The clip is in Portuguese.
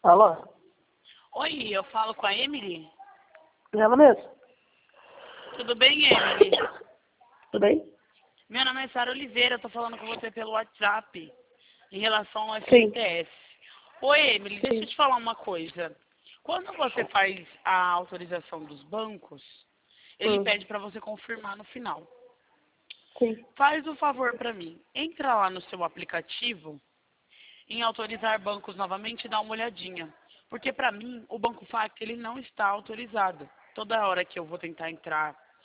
Alô? Oi, eu falo com a Emily? Ela mesmo? Tudo bem, Emily? Tudo bem? Meu nome é Sara Oliveira, eu tô falando com você pelo WhatsApp em relação ao Sim. FGTS. Oi, Emily, deixa eu te falar uma coisa. Quando você faz a autorização dos bancos, ele pede para você confirmar no final. Sim. Faz o favor para mim, entra lá no seu aplicativo, em autorizar bancos novamente e dá uma olhadinha. Porque para mim, o Banco FAC ele não está autorizado. Toda hora que eu vou tentar entrar